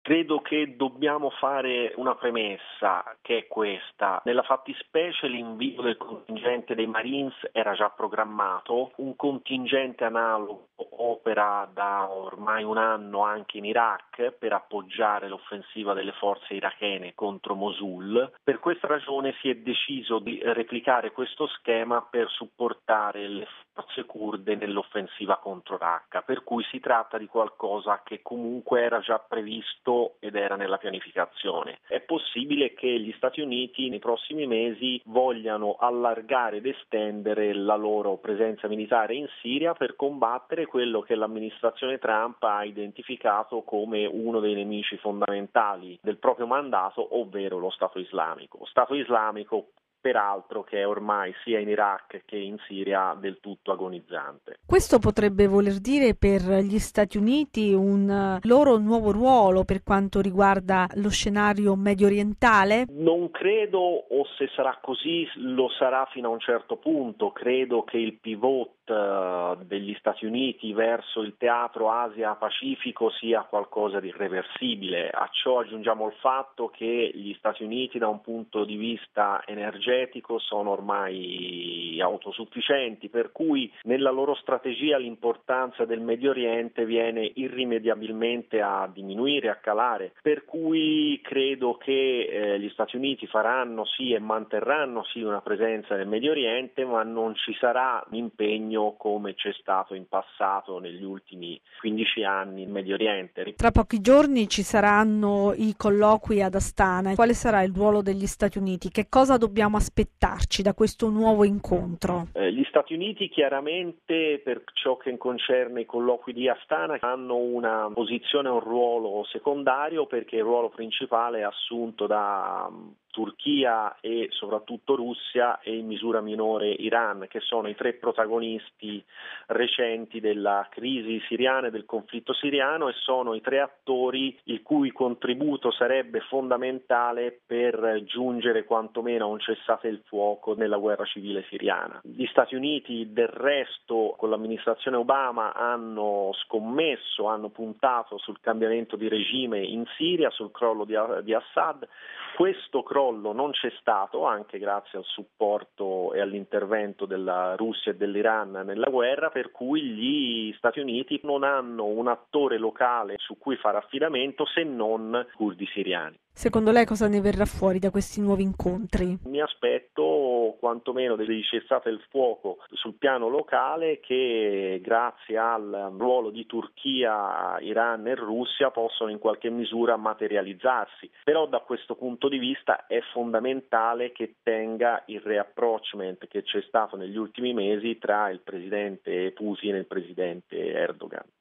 Credo che dobbiamo fare una premessa, che è questa. Nella fattispecie l'invio del contingente dei Marines era già programmato, un contingente analogo opera da ormai un anno anche in Iraq per appoggiare l'offensiva delle forze irachene contro Mosul. Per questa ragione si è deciso di replicare questo schema per supportare le forze curde nell'offensiva contro Raqqa, per cui si tratta di qualcosa che comunque era già previsto ed era nella pianificazione. È possibile che gli Stati Uniti nei prossimi mesi vogliano allargare ed estendere la loro presenza militare in Siria per combattere quello che l'amministrazione Trump ha identificato come uno dei nemici fondamentali del proprio mandato, ovvero lo Stato islamico. Stato islamico peraltro che è ormai sia in Iraq che in Siria del tutto agonizzante. Questo potrebbe voler dire per gli Stati Uniti un loro nuovo ruolo per quanto riguarda lo scenario medio orientale? Non credo, o se sarà così lo sarà fino a un certo punto. Credo che il pivot degli Stati Uniti verso il teatro Asia-Pacifico sia qualcosa di irreversibile. A ciò aggiungiamo il fatto che gli Stati Uniti da un punto di vista energetico sono ormai autosufficienti, per cui nella loro strategia l'importanza del Medio Oriente viene irrimediabilmente a diminuire, a calare, per cui credo che gli Stati Uniti faranno sì e manterranno sì una presenza nel Medio Oriente, ma non ci sarà un impegno come c'è stato in passato negli ultimi 15 anni in Medio Oriente. Tra pochi giorni ci saranno i colloqui ad Astana. Quale sarà il ruolo degli Stati Uniti? Che cosa dobbiamo aspettarci da questo nuovo incontro? Gli Stati Uniti chiaramente per ciò che concerne i colloqui di Astana hanno una posizione, un ruolo secondario, perché il ruolo principale è assunto da Turchia e soprattutto Russia e in misura minore Iran, che sono i tre protagonisti recenti della crisi siriana e del conflitto siriano, e sono i tre attori il cui contributo sarebbe fondamentale per giungere quantomeno a un cessate il fuoco nella guerra civile siriana. Gli Stati Uniti del resto con l'amministrazione Obama hanno scommesso, hanno puntato sul cambiamento di regime in Siria, sul crollo di Assad. Questo crollo non c'è stato, anche grazie al supporto e all'intervento della Russia e dell'Iran nella guerra, per cui gli Stati Uniti non hanno un attore locale su cui fare affidamento se non i curdi siriani. Secondo lei cosa ne verrà fuori da questi nuovi incontri? Mi aspetto quantomeno delle cessate il fuoco sul piano locale che grazie al ruolo di Turchia, Iran e Russia possono in qualche misura materializzarsi, però da questo punto di vista è fondamentale che tenga il reapproachment che c'è stato negli ultimi mesi tra il presidente Putin e il presidente Erdogan.